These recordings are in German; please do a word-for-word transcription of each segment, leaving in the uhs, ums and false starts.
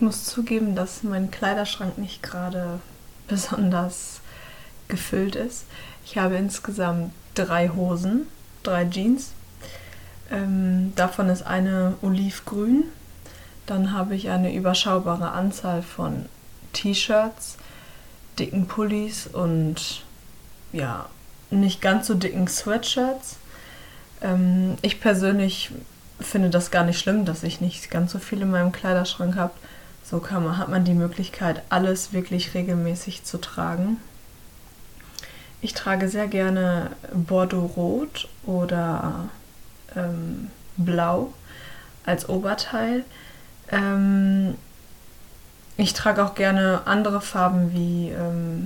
ich muss zugeben, dass mein Kleiderschrank nicht gerade besonders gefüllt ist. Ich habe insgesamt drei Hosen, drei Jeans. Ähm, davon ist eine olivgrün. Dann habe ich eine überschaubare Anzahl von T-Shirts, dicken Pullis und ja, nicht ganz so dicken Sweatshirts. Ähm, ich persönlich finde das gar nicht schlimm, dass ich nicht ganz so viel in meinem Kleiderschrank habe. So kann man, hat man die Möglichkeit, alles wirklich regelmäßig zu tragen. Ich trage sehr gerne Bordeaux-Rot oder ähm, Blau als Oberteil. Ähm, ich trage auch gerne andere Farben wie ähm,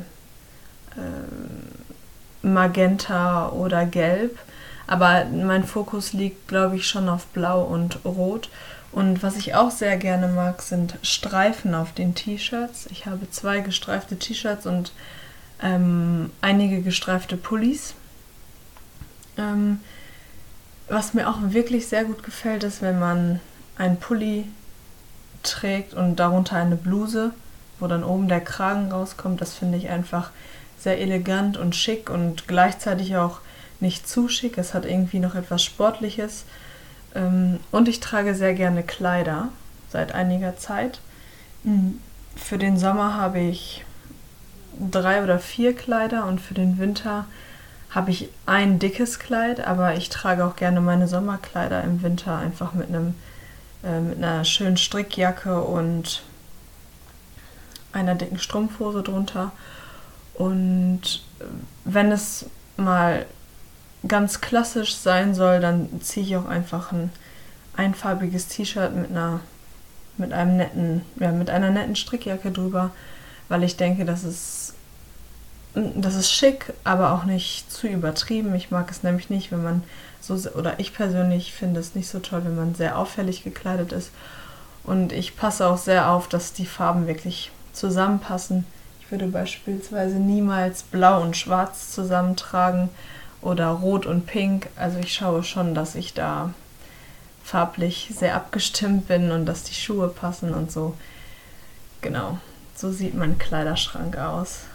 ähm, Magenta oder Gelb. Aber mein Fokus liegt, glaube ich, schon auf Blau und Rot. Und was ich auch sehr gerne mag, sind Streifen auf den T-Shirts. Ich habe zwei gestreifte T-Shirts und ähm, einige gestreifte Pullis. Ähm, was mir auch wirklich sehr gut gefällt, ist, wenn man einen Pulli trägt und darunter eine Bluse, wo dann oben der Kragen rauskommt. Das finde ich einfach sehr elegant und schick und gleichzeitig auch nicht zu schick. Es hat irgendwie noch etwas Sportliches. Und ich trage sehr gerne Kleider seit einiger Zeit. Für den Sommer habe ich drei oder vier Kleider und für den Winter habe ich ein dickes Kleid, aber ich trage auch gerne meine Sommerkleider im Winter einfach mit einem äh, mit einer schönen Strickjacke und einer dicken Strumpfhose drunter. Und wenn es mal ganz klassisch sein soll, dann ziehe ich auch einfach ein einfarbiges T-Shirt mit einer mit einem netten, ja, mit einer netten Strickjacke drüber, weil ich denke, das ist das ist schick, aber auch nicht zu übertrieben. Ich mag es nämlich nicht, wenn man so, oder ich persönlich finde es nicht so toll, wenn man sehr auffällig gekleidet ist. Und ich passe auch sehr auf, dass die Farben wirklich zusammenpassen. Ich würde beispielsweise niemals Blau und Schwarz zusammentragen oder Rot und Pink. Also ich schaue schon, dass ich da farblich sehr abgestimmt bin und dass die Schuhe passen und so. Genau, so sieht mein Kleiderschrank aus.